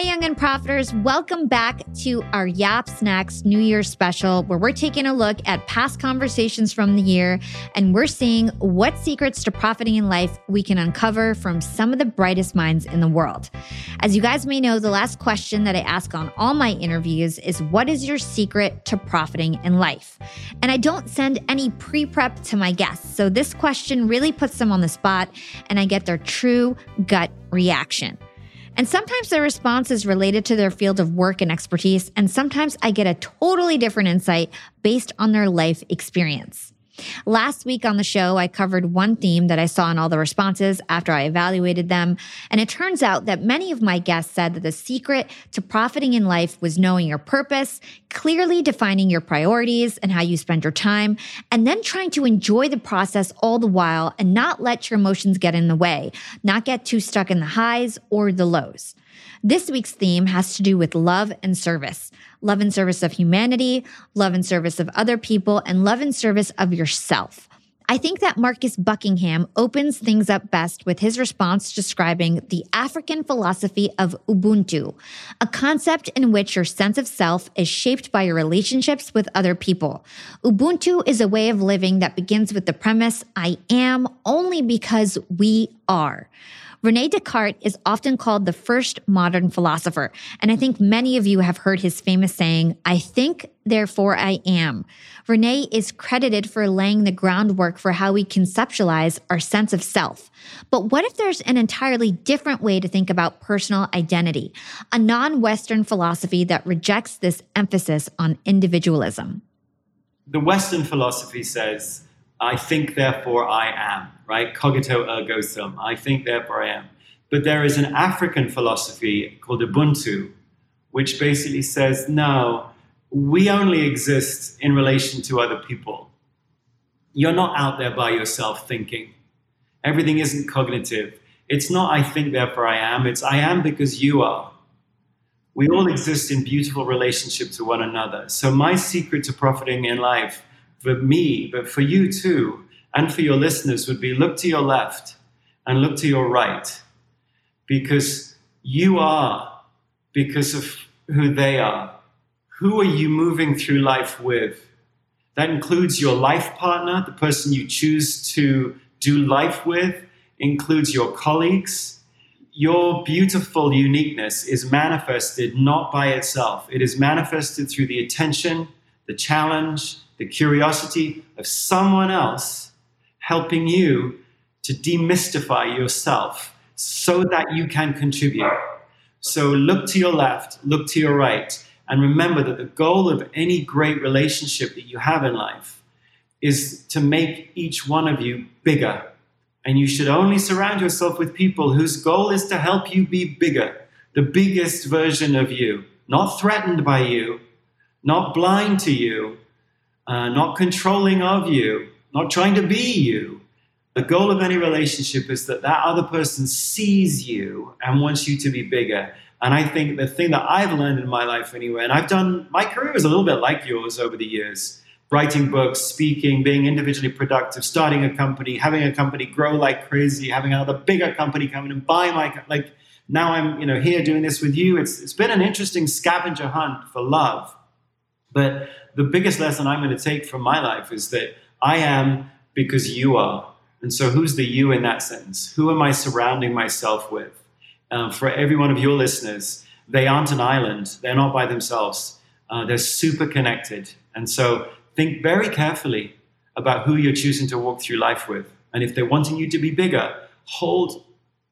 Hey, Young and Profiters, welcome back to our Yap Snacks New Year's special, where we're taking a look at past conversations from the year, and we're seeing what secrets to profiting in life we can uncover from some of the brightest minds in the world. As you guys may know, the last question that I ask on all my interviews is, what is your secret to profiting in life? And I don't send any pre-prep to my guests, so this question really puts them on the spot, and I get their true gut reaction. And sometimes their response is related to their field of work and expertise, and sometimes I get a totally different insight based on their life experience. Last week on the show, I covered one theme that I saw in all the responses after I evaluated them, and it turns out that many of my guests said that the secret to profiting in life was knowing your purpose, clearly defining your priorities and how you spend your time, and then trying to enjoy the process all the while and not let your emotions get in the way, not get too stuck in the highs or the lows. This week's theme has to do with love and service. Love and service of humanity, love and service of other people, and love and service of yourself. I think that Marcus Buckingham opens things up best with his response describing the African philosophy of Ubuntu, a concept in which your sense of self is shaped by your relationships with other people. Ubuntu is a way of living that begins with the premise, I am only because we are. René Descartes is often called the first modern philosopher, and I think many of you have heard his famous saying, I think, therefore I am. René is credited for laying the groundwork for how we conceptualize our sense of self. But what if there's an entirely different way to think about personal identity, a non-Western philosophy that rejects this emphasis on individualism? The Western philosophy says, I think, therefore I am, right? Cogito ergo sum. I think, therefore I am. But there is an African philosophy called Ubuntu, which basically says, no, we only exist in relation to other people. You're not out there by yourself thinking. Everything isn't cognitive. It's not I think, therefore I am. It's I am because you are. We all exist in beautiful relationship to one another. So my secret to profiting in life, for me, but for you too, and for your listeners, would be look to your left and look to your right, because you are because of who they are. Who are you moving through life with? That includes your life partner, the person you choose to do life with, includes your colleagues. Your beautiful uniqueness is manifested not by itself. It is manifested through the attention, the challenge, the curiosity of someone else helping you to demystify yourself so that you can contribute. So look to your left, look to your right, and remember that the goal of any great relationship that you have in life is to make each one of you bigger. And you should only surround yourself with people whose goal is to help you be bigger, the biggest version of you, not threatened by you, not blind to you, not controlling of you, not trying to be you. The goal of any relationship is that that other person sees you and wants you to be bigger. And I think the thing that I've learned in my life anyway, and I've done, my career is a little bit like yours over the years, writing books, speaking, being individually productive, starting a company, having a company grow like crazy, having another bigger company come in and buy my, like now I'm here doing this with you. It's been an interesting scavenger hunt for love. But the biggest lesson I'm going to take from my life is that I am because you are. And so who's the you in that sentence? Who am I surrounding myself with? For every one of your listeners, they aren't an island. They're not by themselves. They're super connected. And so think very carefully about who you're choosing to walk through life with. And if they're wanting you to be bigger, hold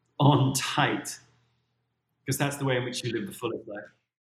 on tight, because that's the way in which you live the fullest life.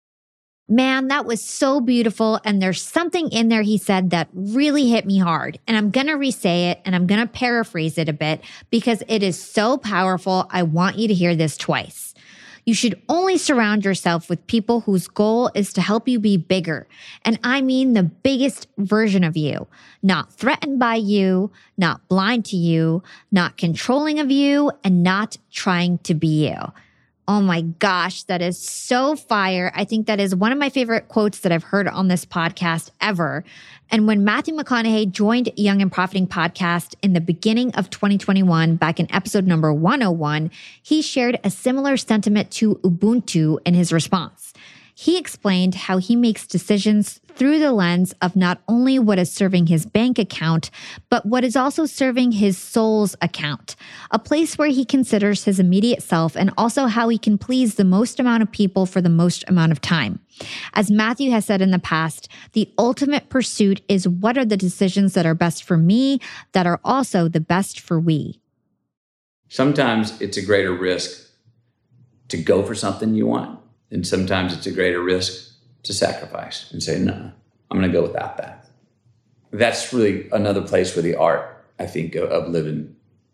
Man, that was so beautiful. And there's something in there he said that really hit me hard. And I'm going to re-say it and I'm going to paraphrase it a bit because it is so powerful. I want you to hear this twice. You should only surround yourself with people whose goal is to help you be bigger. And I mean the biggest version of you, not threatened by you, not blind to you, not controlling of you, and not trying to be you. Oh my gosh, that is so fire. I think that is one of my favorite quotes that I've heard on this podcast ever. And when Matthew McConaughey joined Young and Profiting podcast in the beginning of 2021, back in episode number 101, he shared a similar sentiment to Ubuntu in his response. He explained how he makes decisions through the lens of not only what is serving his bank account, but what is also serving his soul's account, a place where he considers his immediate self and also how he can please the most amount of people for the most amount of time. As Matthew has said in the past, the ultimate pursuit is what are the decisions that are best for me that are also the best for we. Sometimes it's a greater risk to go for something you want. And sometimes it's a greater risk to sacrifice and say, no, I'm going to go without that. That's really another place where the art, I think, of living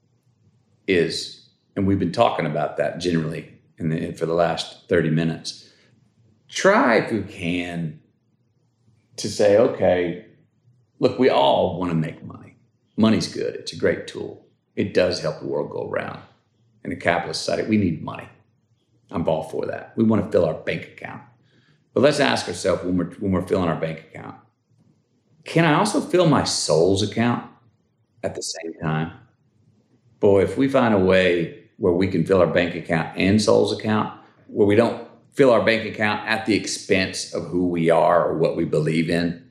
is. And we've been talking about that generally for the last 30 minutes. Try, if you can, to say, okay, look, we all want to make money. Money's good. It's a great tool. It does help the world go around. In a capitalist society, we need money. I'm all for that. We want to fill our bank account. But let's ask ourselves when we're filling our bank account, can I also fill my soul's account at the same time? Boy, if we find a way where we can fill our bank account and soul's account, where we don't fill our bank account at the expense of who we are or what we believe in.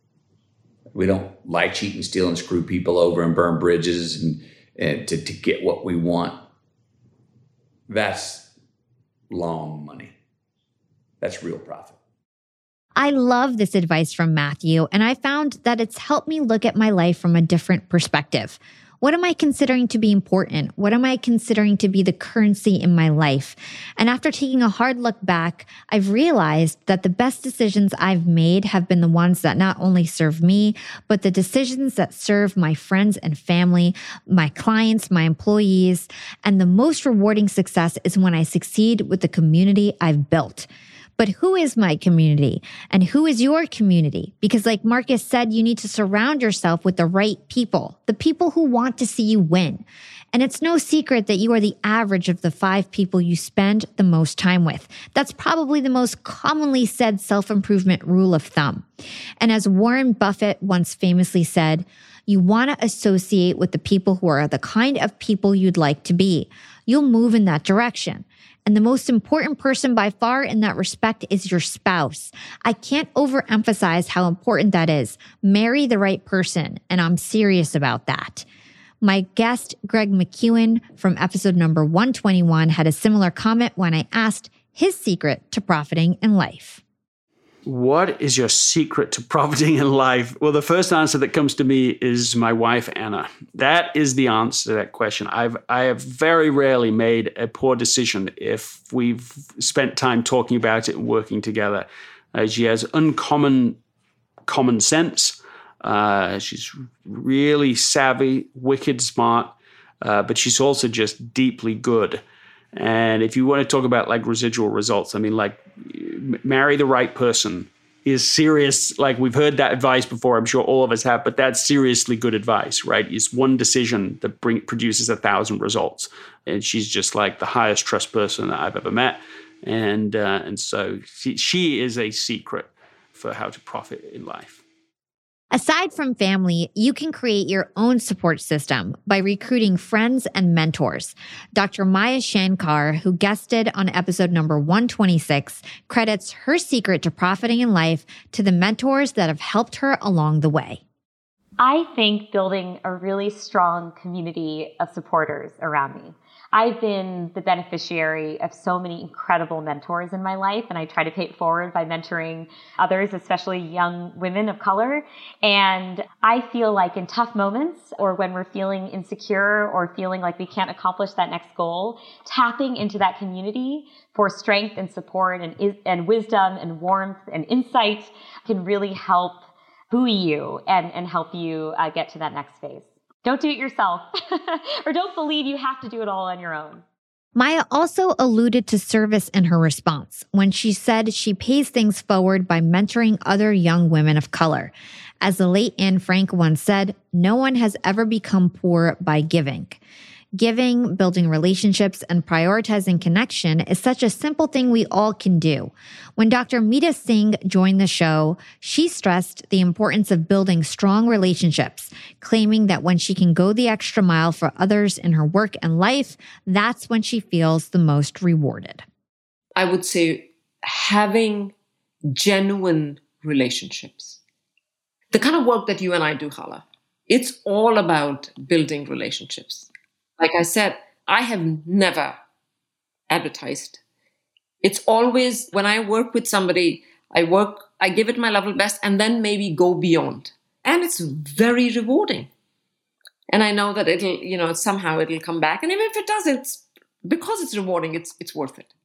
We don't lie, cheat, and steal and screw people over and burn bridges and to get what we want. That's long money. That's real profit. I love this advice from Matthew, and I found that it's helped me look at my life from a different perspective. What am I considering to be important? What am I considering to be the currency in my life? And after taking a hard look back, I've realized that the best decisions I've made have been the ones that not only serve me, but the decisions that serve my friends and family, my clients, my employees. And the most rewarding success is when I succeed with the community I've built. But who is my community? And who is your community? Because like Marcus said, you need to surround yourself with the right people, the people who want to see you win. And it's no secret that you are the average of the 5 people you spend the most time with. That's probably the most commonly said self-improvement rule of thumb. And as Warren Buffett once famously said, you want to associate with the people who are the kind of people you'd like to be. You'll move in that direction. And the most important person by far in that respect is your spouse. I can't overemphasize how important that is. Marry the right person, and I'm serious about that. My guest, Greg McKeown, from episode number 121, had a similar comment when I asked his secret to profiting in life. What is your secret to profiting in life? Well, the first answer that comes to me is my wife, Anna. That is the answer to that question. I have very rarely made a poor decision if we've spent time talking about it and working together. She has uncommon common sense. She's really savvy, wicked smart, but she's also just deeply good. And if you want to talk about like residual results, I mean, like marry the right person is serious. Like we've heard that advice before. I'm sure all of us have, but that's seriously good advice, right? It's one decision that produces 1,000 results. And she's just like the highest trust person that I've ever met. And so she is a secret for how to profit in life. Aside from family, you can create your own support system by recruiting friends and mentors. Dr. Maya Shankar, who guested on episode number 126, credits her secret to profiting in life to the mentors that have helped her along the way. I think building a really strong community of supporters around me. I've been the beneficiary of so many incredible mentors in my life, and I try to pay it forward by mentoring others, especially young women of color. And I feel like in tough moments or when we're feeling insecure or feeling like we can't accomplish that next goal, tapping into that community for strength and support and wisdom and warmth and insight can really help buoy you and help you get to that next phase. Don't do it yourself or don't believe you have to do it all on your own. Maya also alluded to service in her response when she said she pays things forward by mentoring other young women of color. As the late Anne Frank once said, no one has ever become poor by giving. Giving, building relationships, and prioritizing connection is such a simple thing we all can do. When Dr. Meeta Singh joined the show, she stressed the importance of building strong relationships, claiming that when she can go the extra mile for others in her work and life, that's when she feels the most rewarded. I would say having genuine relationships. The kind of work that you and I do, Hala, it's all about building relationships. Like I said, I have never advertised. It's always when I work with somebody, I give it my level best and then maybe go beyond. And it's very rewarding. And I know that somehow it'll come back. And even if it does, it's because it's rewarding, it's worth it.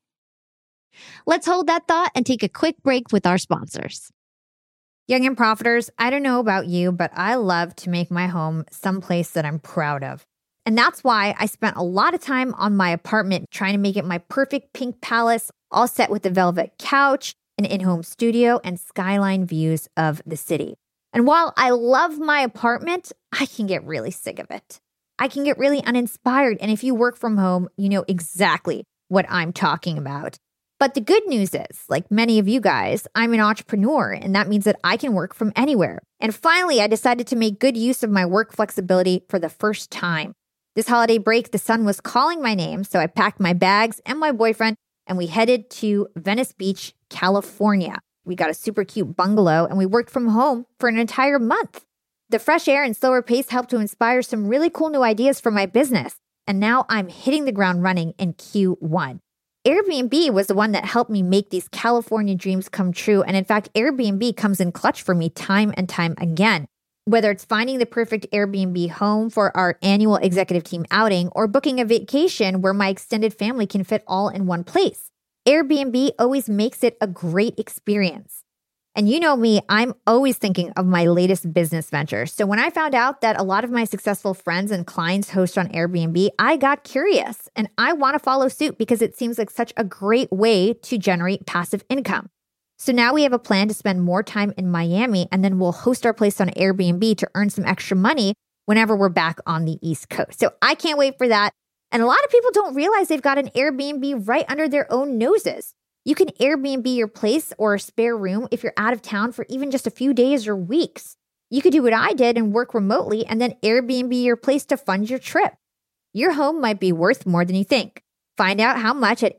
Let's hold that thought and take a quick break with our sponsors. Young and Profiters, I don't know about you, but I love to make my home someplace that I'm proud of. And that's why I spent a lot of time on my apartment trying to make it my perfect pink palace, all set with a velvet couch, an in-home studio, and skyline views of the city. And while I love my apartment, I can get really sick of it. I can get really uninspired. And if you work from home, you know exactly what I'm talking about. But the good news is, like many of you guys, I'm an entrepreneur, and that means that I can work from anywhere. And finally, I decided to make good use of my work flexibility for the first time. This holiday break, the sun was calling my name, so I packed my bags and my boyfriend, and we headed to Venice Beach, California. We got a super cute bungalow, and we worked from home for an entire month. The fresh air and slower pace helped to inspire some really cool new ideas for my business, and now I'm hitting the ground running in Q1. Airbnb was the one that helped me make these California dreams come true. And in fact, Airbnb comes in clutch for me time and time again. Whether it's finding the perfect Airbnb home for our annual executive team outing or booking a vacation where my extended family can fit all in one place, Airbnb always makes it a great experience. And you know me, I'm always thinking of my latest business venture. So when I found out that a lot of my successful friends and clients host on Airbnb, I got curious and I want to follow suit because it seems like such a great way to generate passive income. So now we have a plan to spend more time in Miami and then we'll host our place on Airbnb to earn some extra money whenever we're back on the East Coast. So I can't wait for that. And a lot of people don't realize they've got an Airbnb right under their own noses. You can Airbnb your place or a spare room if you're out of town for even just a few days or weeks. You could do what I did and work remotely and then Airbnb your place to fund your trip. Your home might be worth more than you think. Find out how much at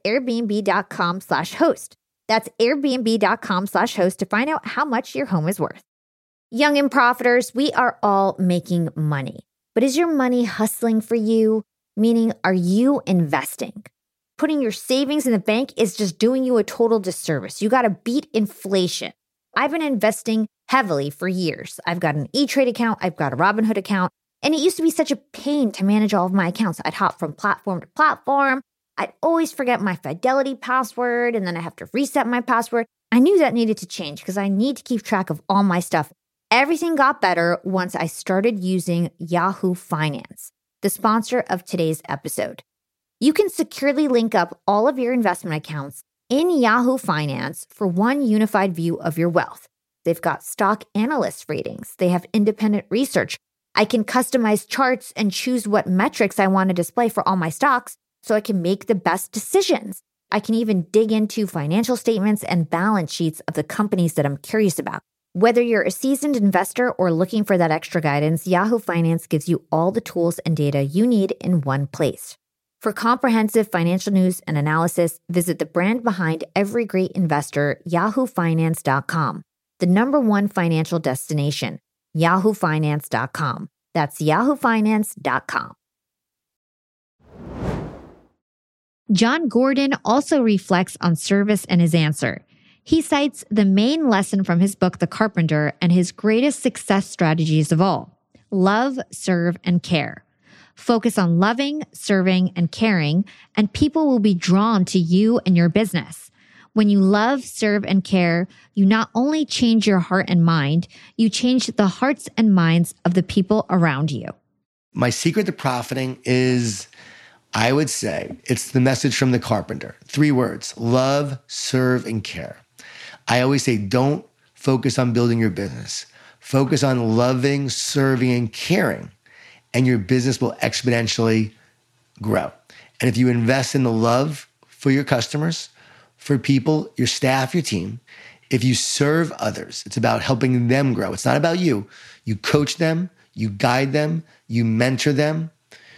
airbnb.com/host. That's airbnb.com/host to find out how much your home is worth. Young and Profiters, we are all making money. But is your money hustling for you? Meaning, are you investing? Putting your savings in the bank is just doing you a total disservice. You got to beat inflation. I've been investing heavily for years. I've got an E-Trade account. I've got a Robinhood account. And it used to be such a pain to manage all of my accounts. I'd hop from platform to platform. I'd always forget my Fidelity password, and then I have to reset my password. I knew that needed to change because I need to keep track of all my stuff. Everything got better once I started using Yahoo Finance, the sponsor of today's episode. You can securely link up all of your investment accounts in Yahoo Finance for one unified view of your wealth. They've got stock analyst ratings. They have independent research. I can customize charts and choose what metrics I want to display for all my stocks so I can make the best decisions. I can even dig into financial statements and balance sheets of the companies that I'm curious about. Whether you're a seasoned investor or looking for that extra guidance, Yahoo Finance gives you all the tools and data you need in one place. For comprehensive financial news and analysis, visit the brand behind every great investor, yahoofinance.com, the #1 financial destination, yahoofinance.com. That's yahoofinance.com. John Gordon also reflects on service in his answer. He cites the main lesson from his book, The Carpenter, and his greatest success strategies of all: love, serve, and care. Focus on loving, serving, and caring, and people will be drawn to you and your business. When you love, serve, and care, you not only change your heart and mind, you change the hearts and minds of the people around you. My secret to profiting is, I would say, it's the message from The Carpenter. 3 words: love, serve, and care. I always say, don't focus on building your business. Focus on loving, serving, and caring. And your business will exponentially grow. And if you invest in the love for your customers, for people, your staff, your team, if you serve others, it's about helping them grow. It's not about you. You coach them, you guide them, you mentor them,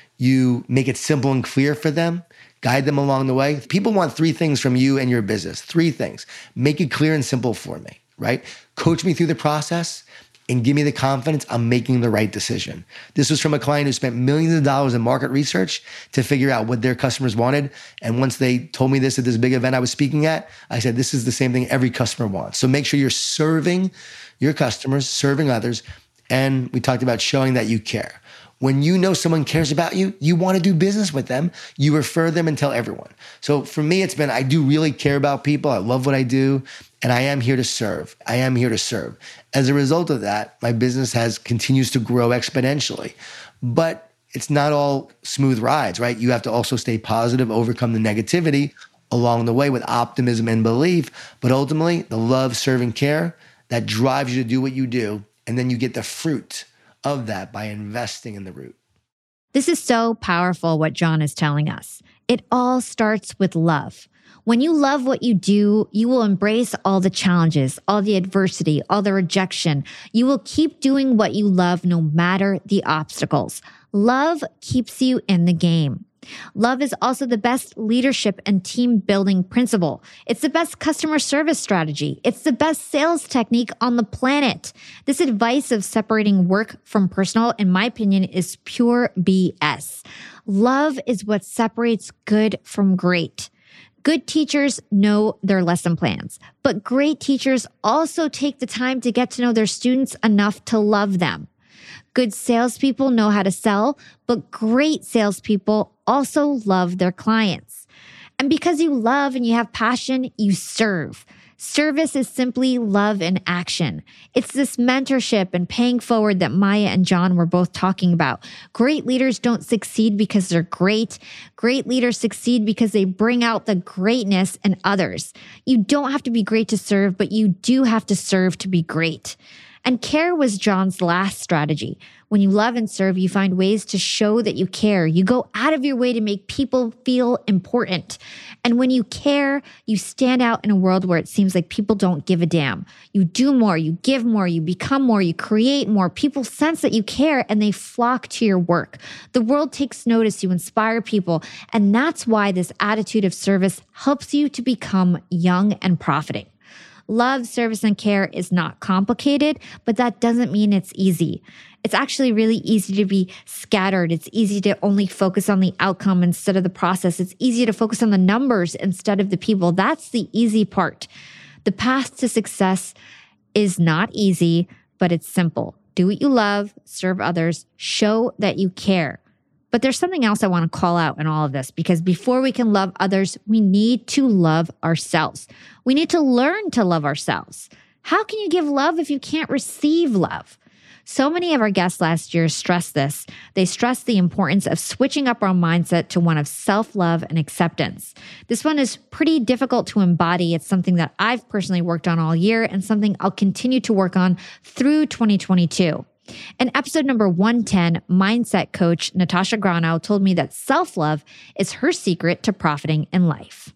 you make it simple and clear for them, guide them along the way. People want 3 things from you and your business. 3 things. Make it clear and simple for me, right? Coach me through the process and give me the confidence I'm making the right decision. This was from a client who spent millions of dollars in market research to figure out what their customers wanted. And once they told me this at this big event I was speaking at, I said, this is the same thing every customer wants. So make sure you're serving your customers, serving others. And we talked about showing that you care. When you know someone cares about you, you want to do business with them, you refer them and tell everyone. So for me, it's been, I do really care about people. I love what I do. And I am here to serve. I am here to serve. As a result of that, my business continues to grow exponentially. But it's not all smooth rides, right? You have to also stay positive, overcome the negativity along the way with optimism and belief. But ultimately, the love, serve, and care that drives you to do what you do. And then you get the fruit of that by investing in the root. This is so powerful what John is telling us. It all starts with love. When you love what you do, you will embrace all the challenges, all the adversity, all the rejection. You will keep doing what you love no matter the obstacles. Love keeps you in the game. Love is also the best leadership and team building principle. It's the best customer service strategy. It's the best sales technique on the planet. This advice of separating work from personal, in my opinion, is pure BS. Love is what separates good from great. Good teachers know their lesson plans, but great teachers also take the time to get to know their students enough to love them. Good salespeople know how to sell, but great salespeople also love their clients. And because you love and you have passion, you serve. Service is simply love in action. It's this mentorship and paying forward that Maya and John were both talking about. Great leaders don't succeed because they're great. Great leaders succeed because they bring out the greatness in others. You don't have to be great to serve, but you do have to serve to be great. And care was John's last strategy. When you love and serve, you find ways to show that you care. You go out of your way to make people feel important. And when you care, you stand out in a world where it seems like people don't give a damn. You do more, you give more, you become more, you create more. People sense that you care and they flock to your work. The world takes notice, you inspire people. And that's why this attitude of service helps you to become young and profiting. Love, service, and care is not complicated, but that doesn't mean it's easy. It's actually really easy to be scattered. It's easy to only focus on the outcome instead of the process. It's easy to focus on the numbers instead of the people. That's the easy part. The path to success is not easy, but it's simple. Do what you love, serve others, show that you care. But there's something else I want to call out in all of this, because before we can love others, we need to love ourselves. We need to learn to love ourselves. How can you give love if you can't receive love? So many of our guests last year stressed this. They stressed the importance of switching up our mindset to one of self-love and acceptance. This one is pretty difficult to embody. It's something that I've personally worked on all year and something I'll continue to work on through 2022. In episode number 110, mindset coach Natasha Granow told me that self-love is her secret to profiting in life.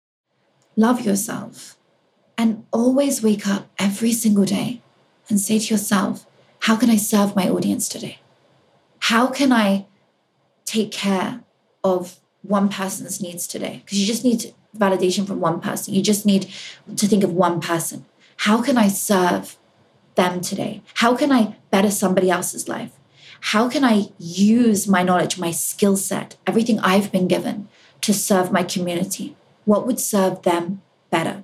Love yourself and always wake up every single day and say to yourself, how can I serve my audience today? How can I take care of one person's needs today? Because you just need validation from one person. You just need to think of one person. How can I serve them today? How can I better somebody else's life? How can I use my knowledge, my skill set, everything I've been given to serve my community? What would serve them better?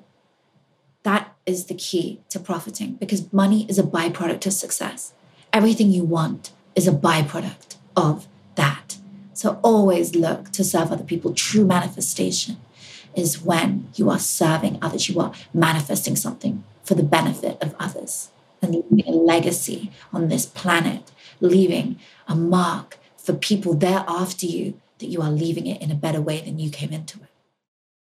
That is the key to profiting, because money is a byproduct of success. Everything you want is a byproduct of that. So always look to serve other people. True manifestation is when you are serving others. You are manifesting something for the benefit of others and leaving a legacy on this planet, leaving a mark for people there after you, that you are leaving it in a better way than you came into it.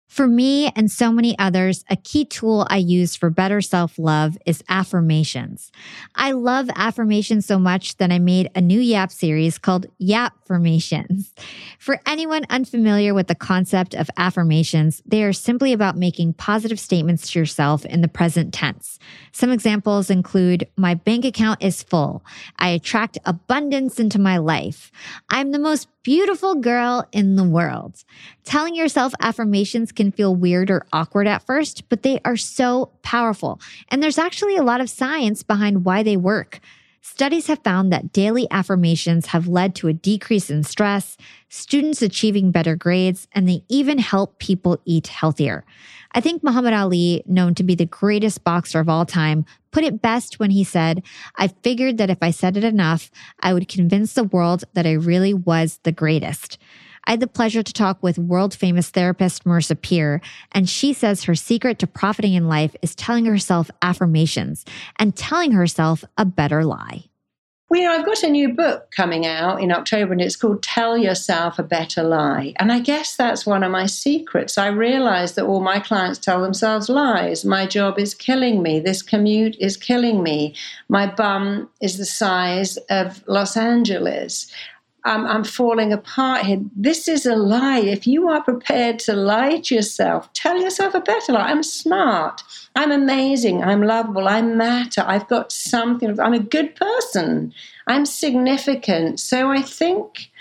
For me and so many others, a key tool I use for better self-love is affirmations. I love affirmations so much that I made a new Yap series called Yapformations. For anyone unfamiliar with the concept of affirmations, they are simply about making positive statements to yourself in the present tense. Some examples include, my bank account is full. I attract abundance into my life. I'm the most beautiful girl in the world. Telling yourself affirmations can feel weird or awkward at first, but they are so powerful. And there's actually a lot of science behind why they work. Studies have found that daily affirmations have led to a decrease in stress, students achieving better grades, and they even help people eat healthier. I think Muhammad Ali, known to be the greatest boxer of all time, put it best when he said, I figured that if I said it enough, I would convince the world that I really was the greatest. I had the pleasure to talk with world-famous therapist Marissa Peer, and she says her secret to profiting in life is telling herself affirmations and telling herself a better lie. Well, I've got a new book coming out in October, and it's called Tell Yourself a Better Lie. And I guess that's one of my secrets. I realize that all my clients tell themselves lies. My job is killing me. This commute is killing me. My bum is the size of Los Angeles. I'm falling apart here. This is a lie. If you are prepared to lie to yourself, tell yourself a better lie. I'm smart. I'm amazing. I'm lovable. I matter. I've got something. I'm a good person. I'm significant. So I think,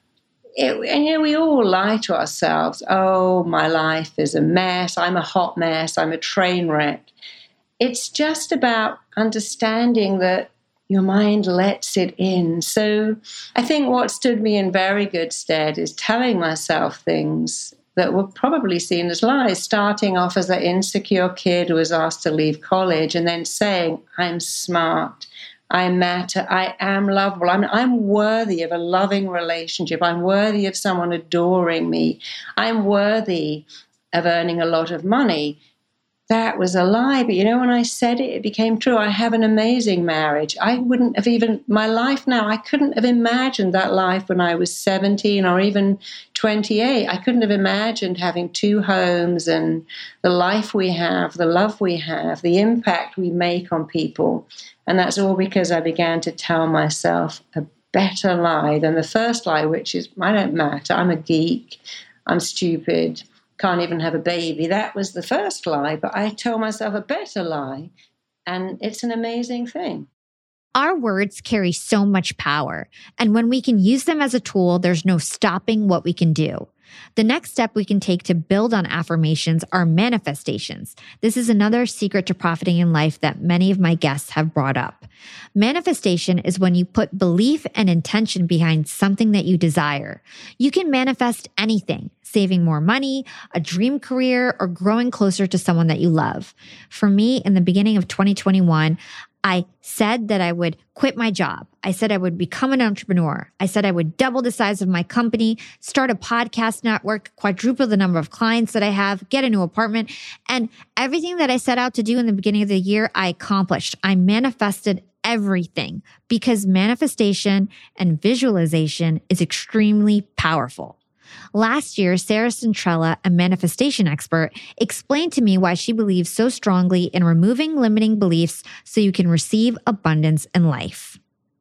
we all lie to ourselves. Oh, my life is a mess. I'm a hot mess. I'm a train wreck. It's just about understanding that your mind lets it in. So I think what stood me in very good stead is telling myself things that were probably seen as lies, starting off as an insecure kid who was asked to leave college and then saying, I'm smart, I matter, I am lovable, I'm worthy of a loving relationship, I'm worthy of someone adoring me, I'm worthy of earning a lot of money. That was a lie. But when I said it, it became true. I have an amazing marriage. I wouldn't have my life now, I couldn't have imagined that life when I was 17 or even 28. I couldn't have imagined having 2 homes and the life we have, the love we have, the impact we make on people. And that's all because I began to tell myself a better lie than the first lie, which is, I don't matter. I'm a geek. I'm stupid. Can't even have a baby. That was the first lie, but I told myself a better lie, and it's an amazing thing. Our words carry so much power, and when we can use them as a tool, there's no stopping what we can do. The next step we can take to build on affirmations are manifestations. This is another secret to profiting in life that many of my guests have brought up. Manifestation is when you put belief and intention behind something that you desire. You can manifest anything, saving more money, a dream career, or growing closer to someone that you love. For me, in the beginning of 2021, I said that I would quit my job. I said I would become an entrepreneur. I said I would double the size of my company, start a podcast network, quadruple the number of clients that I have, get a new apartment. And everything that I set out to do in the beginning of the year, I accomplished. I manifested everything because manifestation and visualization is extremely powerful. Last year, Sarah Centrella, a manifestation expert, explained to me why she believes so strongly in removing limiting beliefs so you can receive abundance in life.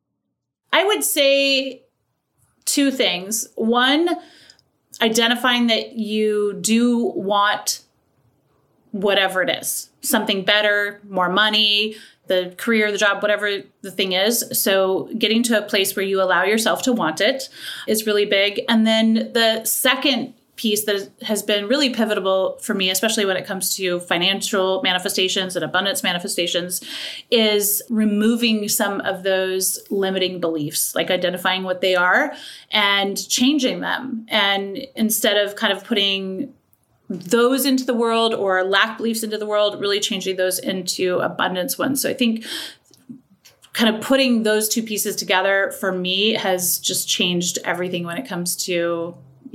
I would say 2 things. One, identifying that you do want whatever it is, something better, more money, the career, the job, whatever the thing is. So getting to a place where you allow yourself to want it is really big. And then the second piece that has been really pivotal for me, especially when it comes to financial manifestations and abundance manifestations, is removing some of those limiting beliefs, like identifying what they are and changing them. And instead of kind of putting those into the world or lack beliefs into the world, really changing those into abundance ones. So I think kind of putting those 2 pieces together for me has just changed everything when it comes to,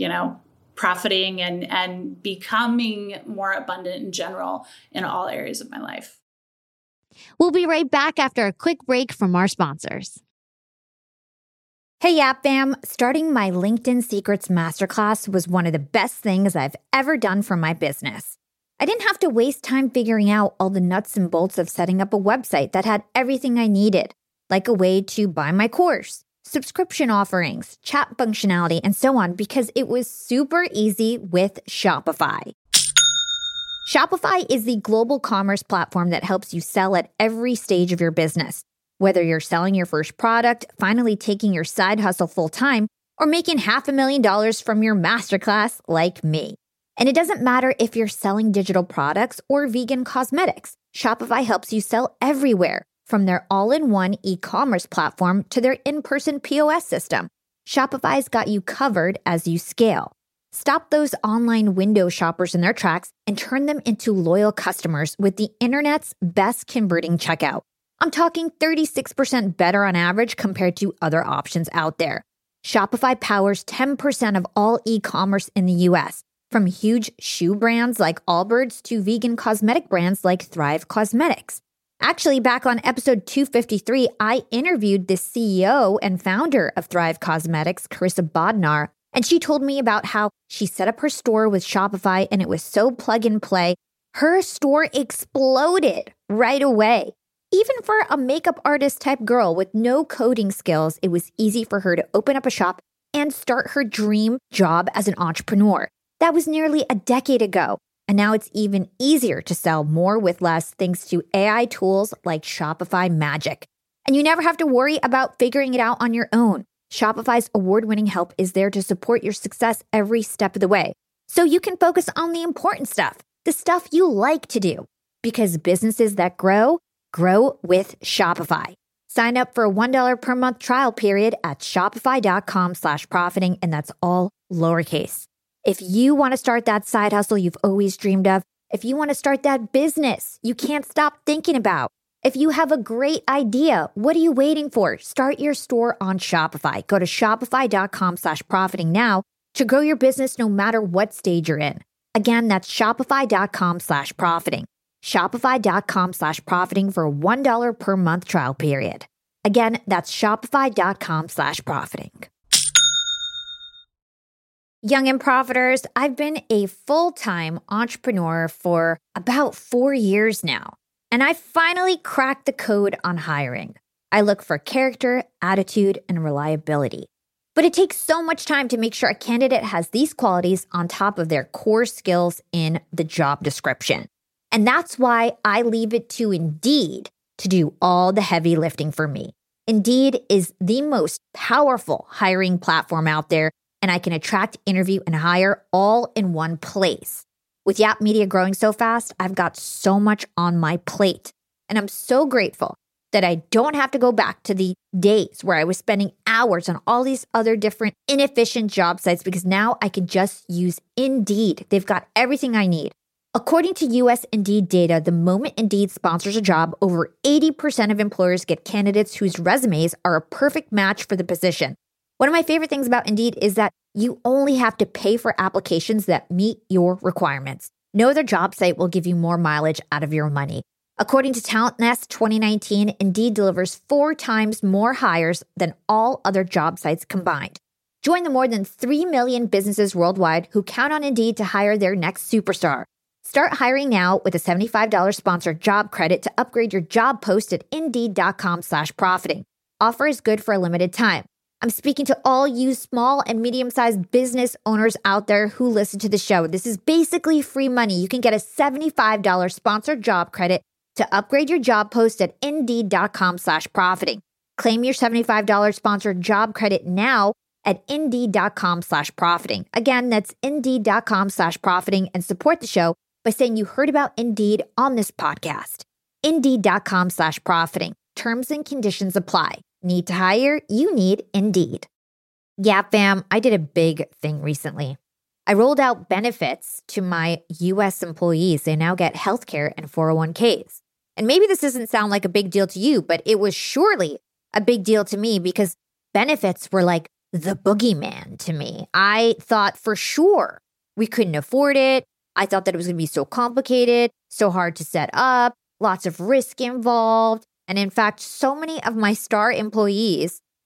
profiting and becoming more abundant in general in all areas of my life. We'll be right back after a quick break from our sponsors. Hey, Yap Fam! Starting my LinkedIn Secrets Masterclass was one of the best things I've ever done for my business. I didn't have to waste time figuring out all the nuts and bolts of setting up a website that had everything I needed, like a way to buy my course, subscription offerings, chat functionality, and so on, because it was super easy with Shopify. Shopify is the global commerce platform that helps you sell at every stage of your business. Whether you're selling your first product, finally taking your side hustle full-time, or making $500,000 from your masterclass like me. And it doesn't matter if you're selling digital products or vegan cosmetics. Shopify helps you sell everywhere, from their all-in-one e-commerce platform to their in-person POS system. Shopify's got you covered as you scale. Stop those online window shoppers in their tracks and turn them into loyal customers with the internet's best converting checkout. I'm talking 36% better on average compared to other options out there. Shopify powers 10% of all e-commerce in the US, from huge shoe brands like Allbirds to vegan cosmetic brands like Thrive Cosmetics. Actually, back on episode 253, I interviewed the CEO and founder of Thrive Cosmetics, Carissa Bodnar, and she told me about how she set up her store with Shopify and it was so plug and play. Her store exploded right away. Even for a makeup artist type girl with no coding skills, it was easy for her to open up a shop and start her dream job as an entrepreneur. That was nearly a decade ago. And now it's even easier to sell more with less thanks to AI tools like Shopify Magic. And you never have to worry about figuring it out on your own. Shopify's award-winning help is there to support your success every step of the way. So you can focus on the important stuff, the stuff you like to do. Because businesses that grow with Shopify. Sign up for a $1 per month trial period at shopify.com/profiting, and that's all lowercase. If you want to start that side hustle you've always dreamed of, if you want to start that business you can't stop thinking about, if you have a great idea, what are you waiting for? Start your store on Shopify. Go to shopify.com/profiting now to grow your business no matter what stage you're in. Again, that's shopify.com/profiting. Shopify.com/profiting for a $1 per month trial period. Again, that's shopify.com/profiting. Young and Profiters, I've been a full-time entrepreneur for about 4 years now, and I finally cracked the code on hiring. I look for character, attitude, and reliability. But it takes so much time to make sure a candidate has these qualities on top of their core skills in the job description. And that's why I leave it to Indeed to do all the heavy lifting for me. Indeed is the most powerful hiring platform out there, and I can attract, interview, and hire all in one place. With Yap Media growing so fast, I've got so much on my plate. And I'm so grateful that I don't have to go back to the days where I was spending hours on all these other different inefficient job sites, because now I can just use Indeed. They've got everything I need. According to US Indeed data, the moment Indeed sponsors a job, over 80% of employers get candidates whose resumes are a perfect match for the position. One of my favorite things about Indeed is that you only have to pay for applications that meet your requirements. No other job site will give you more mileage out of your money. According to Talent Nest 2019, Indeed delivers 4 times more hires than all other job sites combined. Join the more than 3 million businesses worldwide who count on Indeed to hire their next superstar. Start hiring now with a $75 sponsored job credit to upgrade your job post at Indeed.com/profiting. Offer is good for a limited time. I'm speaking to all you small and medium-sized business owners out there who listen to the show. This is basically free money. You can get a $75 sponsored job credit to upgrade your job post at Indeed.com/profiting. Claim your $75 sponsored job credit now at Indeed.com/profiting. Again, that's Indeed.com/profiting, and support the show by saying you heard about Indeed on this podcast. Indeed.com/profiting. Terms and conditions apply. Need to hire? You need Indeed. Yeah, fam, I did a big thing recently. I rolled out benefits to my US employees. They now get healthcare and 401ks. And maybe this doesn't sound like a big deal to you, but it was surely a big deal to me because benefits were like the boogeyman to me. I thought for sure we couldn't afford it. I thought that it was going to be so complicated, so hard to set up, lots of risk involved. And in fact, so many of my star employees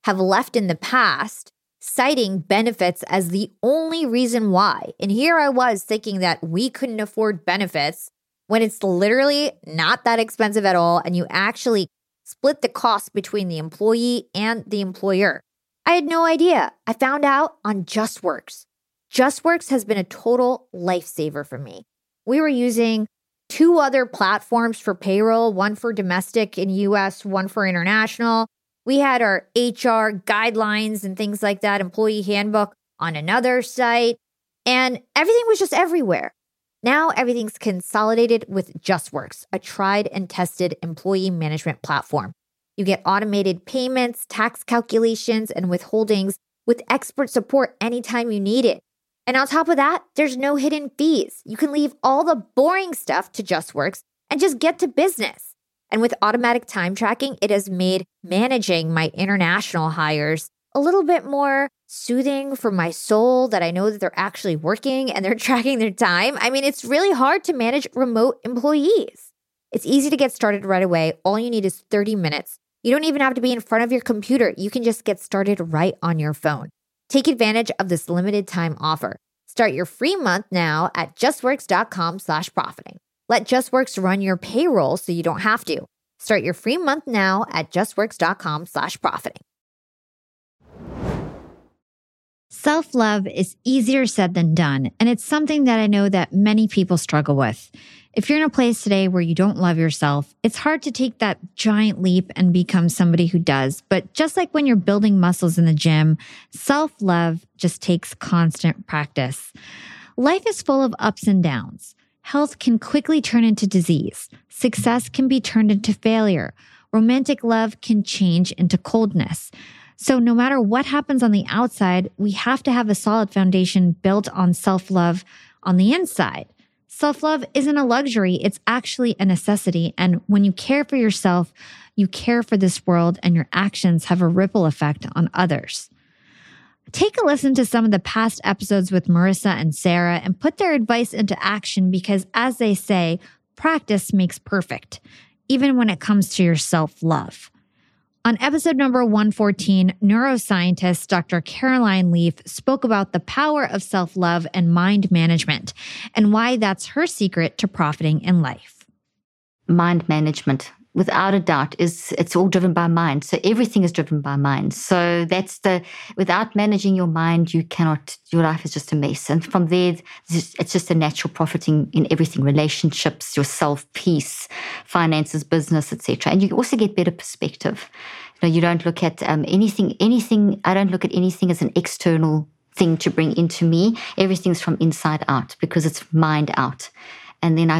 have left in the past, citing benefits as the only reason why. And here I was thinking that we couldn't afford benefits when it's literally not that expensive at all, and you actually split the cost between the employee and the employer. I had no idea. I found out on JustWorks. JustWorks has been a total lifesaver for me. We were using 2 other platforms for payroll, one for domestic in US, one for international. We had our HR guidelines and things like that, employee handbook on another site, and everything was just everywhere. Now everything's consolidated with JustWorks, a tried and tested employee management platform. You get automated payments, tax calculations, and withholdings with expert support anytime you need it. And on top of that, there's no hidden fees. You can leave all the boring stuff to JustWorks and just get to business. And with automatic time tracking, it has made managing my international hires a little bit more soothing for my soul, that I know that they're actually working and they're tracking their time. I mean, it's really hard to manage remote employees. It's easy to get started right away. All you need is 30 minutes. You don't even have to be in front of your computer. You can just get started right on your phone. Take advantage of this limited time offer. Start your free month now at justworks.com/profiting. Let JustWorks run your payroll so you don't have to. Start your free month now at justworks.com/profiting. Self-love is easier said than done, and it's something that I know that many people struggle with. If you're in a place today where you don't love yourself, it's hard to take that giant leap and become somebody who does. But just like when you're building muscles in the gym, self-love just takes constant practice. Life is full of ups and downs. Health can quickly turn into disease. Success can be turned into failure. Romantic love can change into coldness. So no matter what happens on the outside, we have to have a solid foundation built on self-love on the inside. Self-love isn't a luxury, it's actually a necessity. And when you care for yourself, you care for this world, and your actions have a ripple effect on others. Take a listen to some of the past episodes with Marissa and Sarah and put their advice into action, because as they say, practice makes perfect, even when it comes to your self-love. On episode number 114, neuroscientist Dr. Caroline Leaf spoke about the power of self-love and mind management and why that's her secret to profiting in life. Mind management, without a doubt, it's all driven by mind. So everything is driven by mind. So without managing your mind, your life is just a mess. And from there, it's just a natural profiting in everything: relationships, yourself, peace, finances, business, etc. And you also get better perspective. You don't look at anything. I don't look at anything as an external thing to bring into me. Everything's from inside out, because it's mind out. And then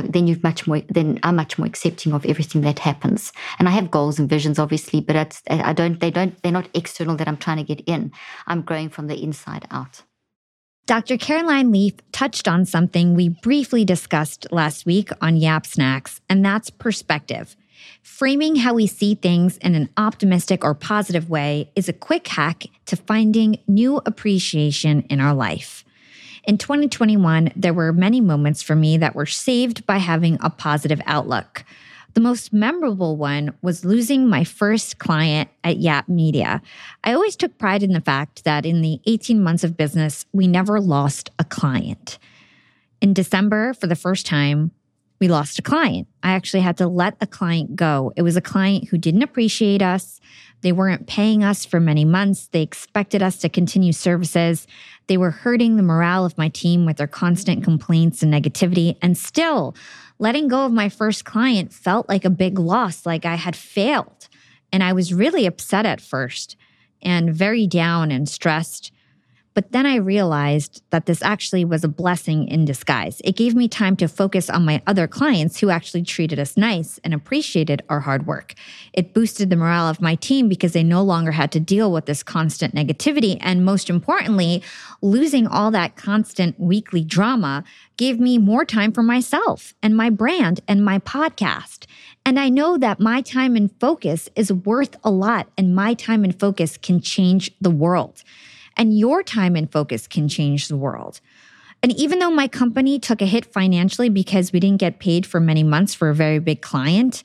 I'm much more accepting of everything that happens. And I have goals and visions, obviously, but they're not external that I'm trying to get in. I'm growing from the inside out. Dr. Caroline Leaf touched on something we briefly discussed last week on Yap Snacks, and that's perspective. Framing how we see things in an optimistic or positive way is a quick hack to finding new appreciation in our life. In 2021, there were many moments for me that were saved by having a positive outlook. The most memorable one was losing my first client at Yap Media. I always took pride in the fact that in the 18 months of business, we never lost a client. In December, for the first time, we lost a client. I actually had to let a client go. It was a client who didn't appreciate us. They weren't paying us for many months. They expected us to continue services. They were hurting the morale of my team with their constant complaints and negativity. And still, letting go of my first client felt like a big loss, like I had failed. And I was really upset at first and very down and stressed. But then I realized that this actually was a blessing in disguise. It gave me time to focus on my other clients who actually treated us nice and appreciated our hard work. It boosted the morale of my team because they no longer had to deal with this constant negativity. And most importantly, losing all that constant weekly drama gave me more time for myself and my brand and my podcast. And I know that my time and focus is worth a lot, and my time and focus can change the world. And your time and focus can change the world. And even though my company took a hit financially because we didn't get paid for many months for a very big client,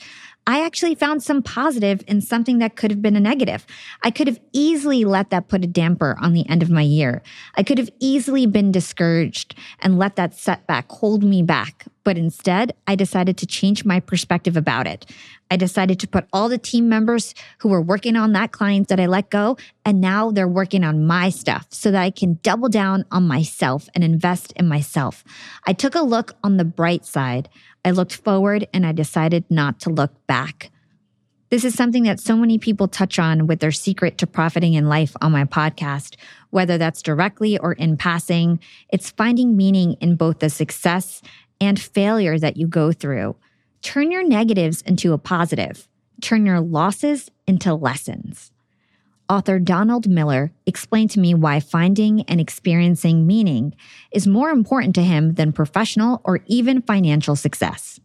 I actually found some positive in something that could have been a negative. I could have easily let that put a damper on the end of my year. I could have easily been discouraged and let that setback hold me back. But instead, I decided to change my perspective about it. I decided to put all the team members who were working on that client that I let go, and now they're working on my stuff so that I can double down on myself and invest in myself. I took a look on the bright side. I looked forward and I decided not to look back. This is something that so many people touch on with their secret to profiting in life on my podcast, whether that's directly or in passing. It's finding meaning in both the success and failure that you go through. Turn your negatives into a positive. Turn your losses into lessons. Author Donald Miller explained to me why finding and experiencing meaning is more important to him than professional or even financial success.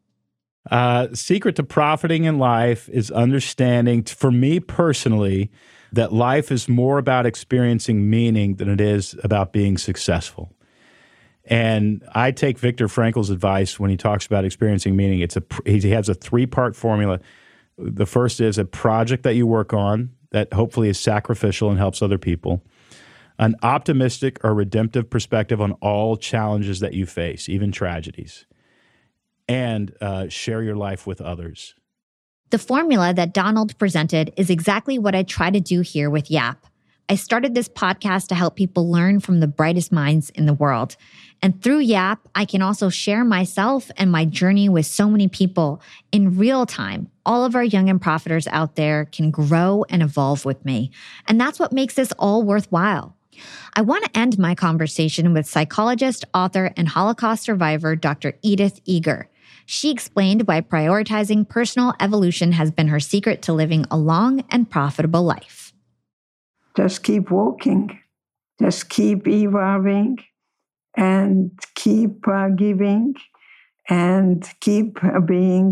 Secret to profiting in life is understanding, for me personally, that life is more about experiencing meaning than it is about being successful. And I take Viktor Frankl's advice when he talks about experiencing meaning. He has a 3-part formula. The first is a project that you work on that hopefully is sacrificial and helps other people. An optimistic or redemptive perspective on all challenges that you face, even tragedies. And share your life with others. The formula that Donald presented is exactly what I try to do here with Yap. I started this podcast to help people learn from the brightest minds in the world. And through Yap, I can also share myself and my journey with so many people in real time. All of our young and profiters out there can grow and evolve with me. And that's what makes this all worthwhile. I want to end my conversation with psychologist, author, and Holocaust survivor, Dr. Edith Eger. She explained why prioritizing personal evolution has been her secret to living a long and profitable life. Just keep walking, just keep evolving, and keep giving, and keep being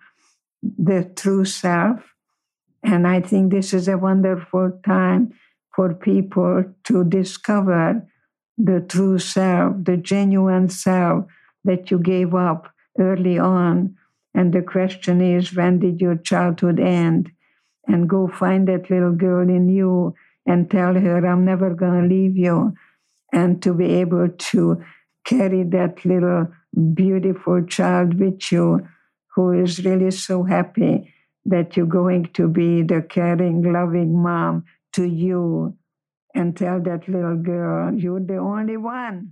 the true self. And I think this is a wonderful time for people to discover the true self, the genuine self that you gave up early on. And the question is, when did your childhood end? And go find that little girl in you and tell her, I'm never going to leave you. And to be able to carry that little beautiful child with you who is really so happy that you're going to be the caring, loving mom to you, and tell that little girl, you're the only one.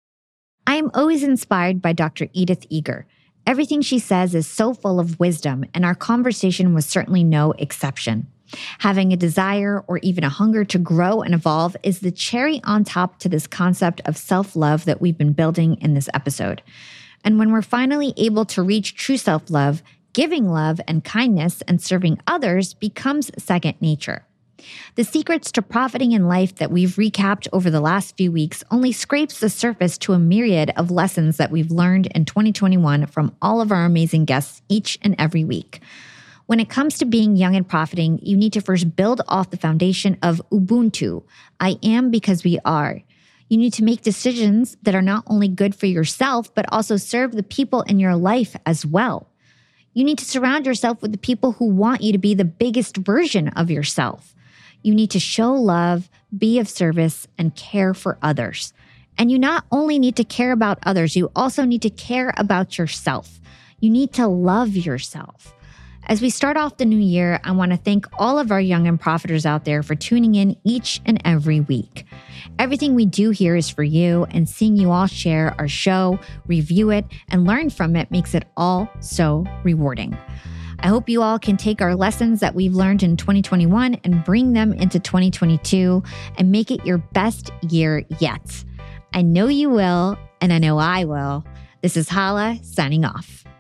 I am always inspired by Dr. Edith Eger. Everything she says is so full of wisdom, and our conversation was certainly no exception. Having a desire or even a hunger to grow and evolve is the cherry on top to this concept of self-love that we've been building in this episode. And when we're finally able to reach true self-love, giving love and kindness and serving others becomes second nature. The secrets to profiting in life that we've recapped over the last few weeks only scrapes the surface to a myriad of lessons that we've learned in 2021 from all of our amazing guests each and every week. When it comes to being young and profiting, you need to first build off the foundation of Ubuntu. I am because we are. You need to make decisions that are not only good for yourself, but also serve the people in your life as well. You need to surround yourself with the people who want you to be the biggest version of yourself. You need to show love, be of service, and care for others. And you not only need to care about others, you also need to care about yourself. You need to love yourself. As we start off the new year, I want to thank all of our young and profiters out there for tuning in each and every week. Everything we do here is for you, and seeing you all share our show, review it, and learn from it makes it all so rewarding. I hope you all can take our lessons that we've learned in 2021 and bring them into 2022 and make it your best year yet. I know you will, and I know I will. This is Hala signing off.